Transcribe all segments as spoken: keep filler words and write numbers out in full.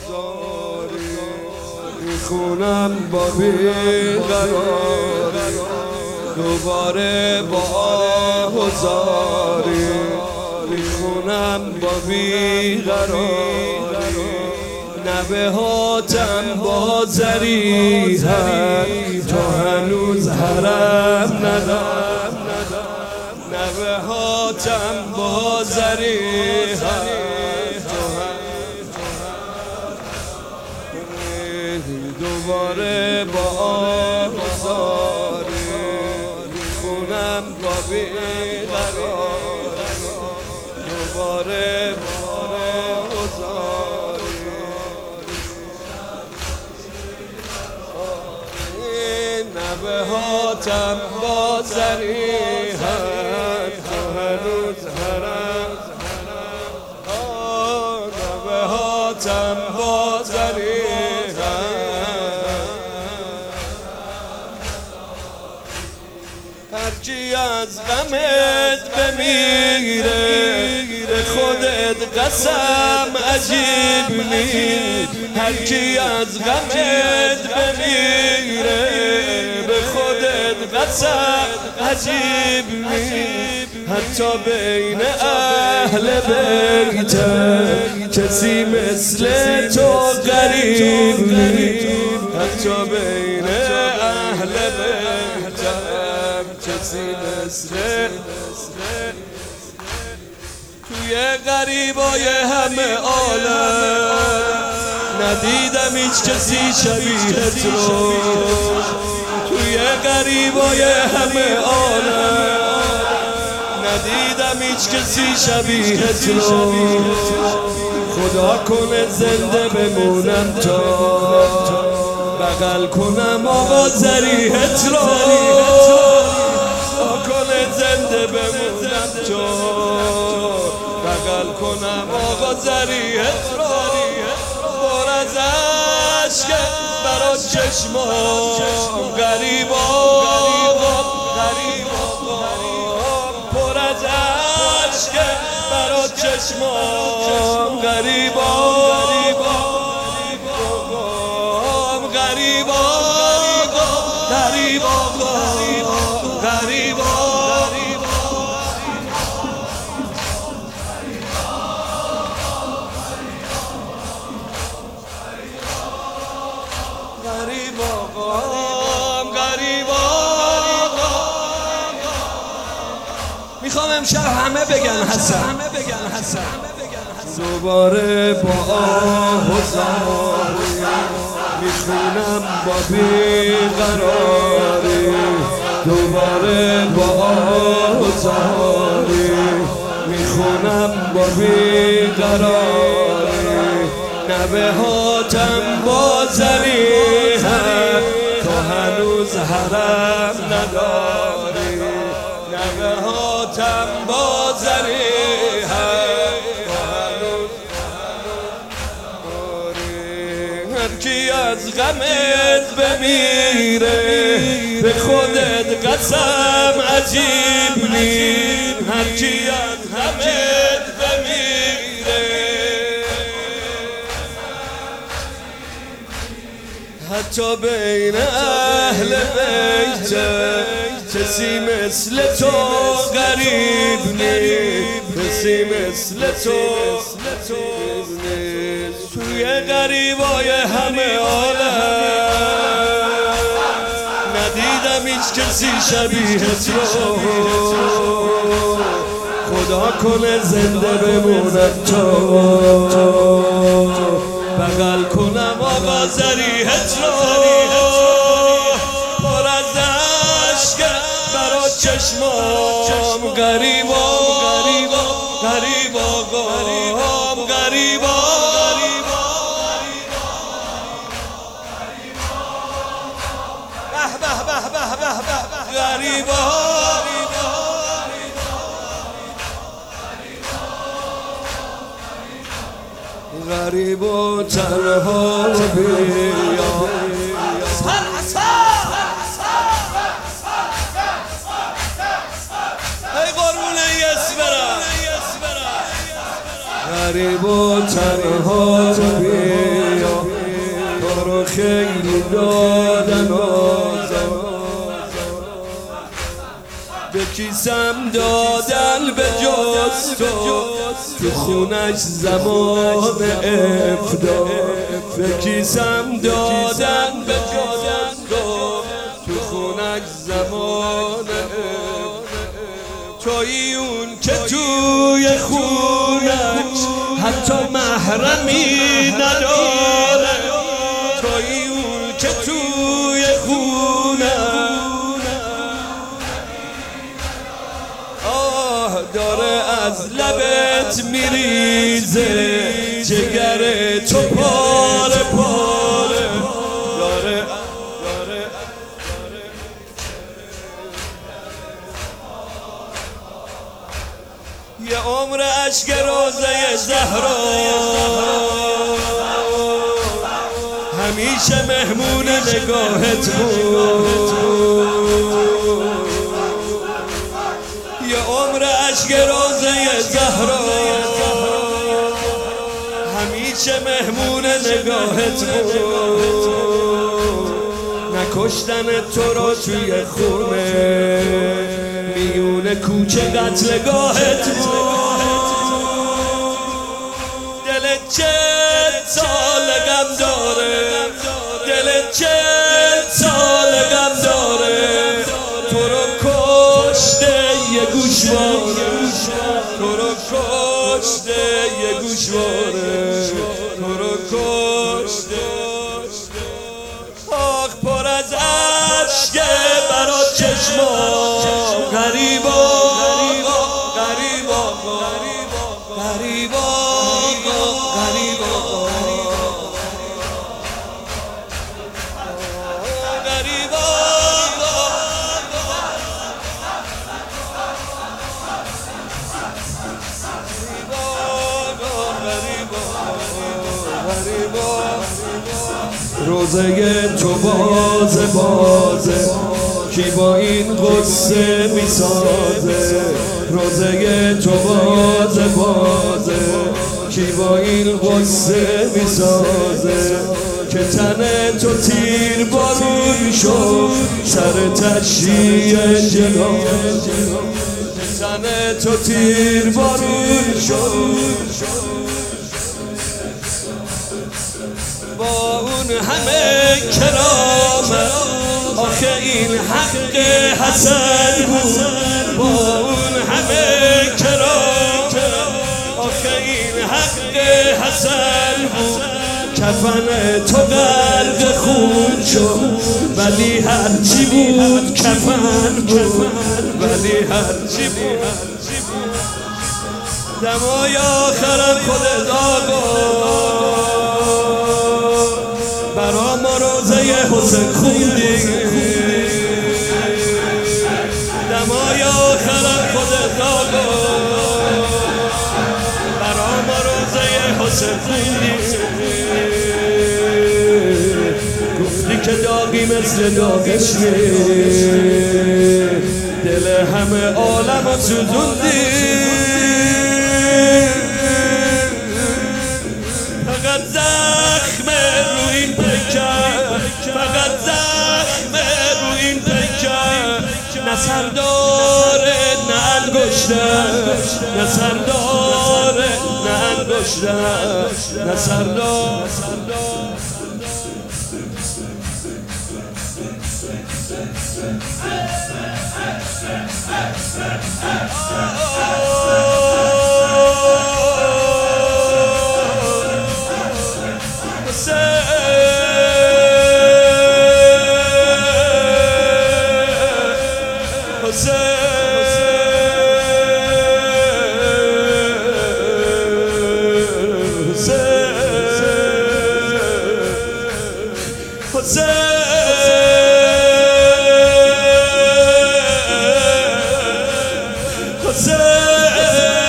میخونم با بیقراری دوباره با آهوزاری میخونم با بیقراری نبه هاتم با زریحت تو هنوز حرم ندارم نبه هاتم با زریحت دوباره با آهوزاری میخونم با بیقراری دوباره با آهوزاری نبه هاتم با زریحت تو هنوز حرم نبه هاتم با زریحت هرچی از غمت بمیره به خودت قسم عجیب نیست هرچی از غمت بمیره به خودت قسم عجیب نیست حتی بین اهل بیت کسی مثل تو غریب نیست حتی بین اهل بیت کسی مثل توی غریبای همه عالم ندیدم هیچ کسی شبیهت رو توی غریبای همه عالم ندیدم هیچ کسی شبیهت رو خدا کنه زنده بمونم تا بغل کنم آقا زریحت رو زنده بمونم تو بغل کنم آقا زریحت را پر از عشق برا چشمام غریب آقا غریب آقا پر از عشق برا چشمام غریب آقا غریب آقا غریب آقا غریب غریب آقا غریب آقا میخوام امشب همه بگن حسن همه بگن حسن دوباره با آهوزاری میخونم با بیقراری دوباره با آهوزاری میخونم با بیقراری نبه هاتم با زریحت تو هنوز حرم نداری نبه هاتم با زریحت تو هنوز هرکی از غمت بمیره به خودت قسم عجیب نیست هرکی از غمت بمیره حتی بین اهل بیت کسی مثل تو غریب نیست کسی مثل تو نیست توی غریبای همه عالم ندیدم هیچ کسی شبیهت رو خدا کنه زنده بمونم تو بغل کنم آقا زریحت رو پر از عشق برا چشمام غریب آقا غریب آقا غریب غریب غریب و تنها بیا ای قربون یسبرا غریب و تنها بیا رو خیلی دادن آزار، به کیسم دادن به جز تو، تو خونش زمان افدار. به کیسم دادن به جز تو، تو خونش زمان افدار. تویی اون که توی خونش حتی محرمی نداره، تویی اون که توی خونش آه داره از لبت میریزه، جگر تو پاره پاره داره. یه عمر اشک روزه زهرا، همیشه مهمون نگاهت بود. یه عمر اشک روزه زهرا، همیشه مهمون نگاهت بود. نکشتن تو رو توی خونه، میون کوچه قتلگاهت بود. دلت چند سال غم داره، دلت چند سال غم داره. تو رو کشته یه گوشواره، تو رو کشته یه گوشواره، تو رو کشته. آخ پر از عشق برات چشما، غریبا غریبا غریبا غریبا روزه تو بازه بازه، کی با این قصه میسازه. روزه تو بازه بازه، کی با این قصه میسازه. که تن تو تیر بارون شد، سر تشییع جنازه. تن تو تیر بارون شد، با اون همه کرامت آخه این حق حسن بود. با اون همه کرامت آخه این حق حسن بود. کفن تو غرق خون شد، ولی هرچی بود کفن بود، ولی هرچی بود. دمای آخرم خودت آقا، برا ما روزه حسین خوندی. دمای آخرم خودت آقا، برا ما روزه حسین خوندی. گفتی که داغی مثل داغشی، دل همه عالم سوزوندی. فقط زخم رو این پیکر، فقط زخم رو این پیکر. نه سر داره نه انگشتر، نه سر داره نه انگشتر، نه سر داره. Hussein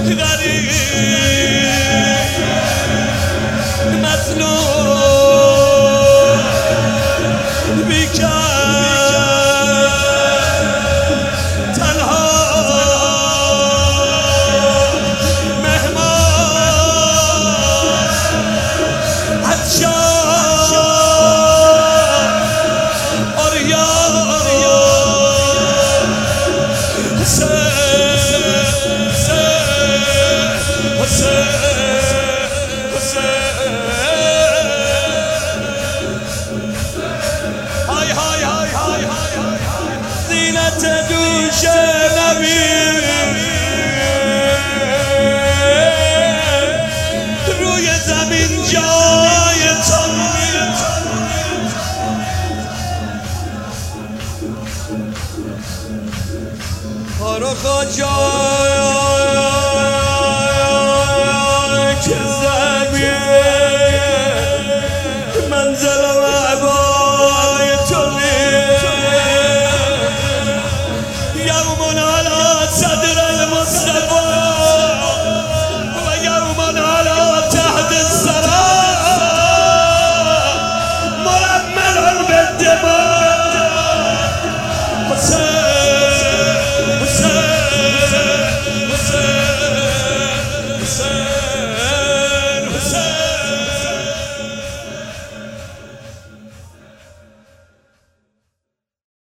غریب مظلوم زینت دوش نبی روی زمین جای تو خارخ جای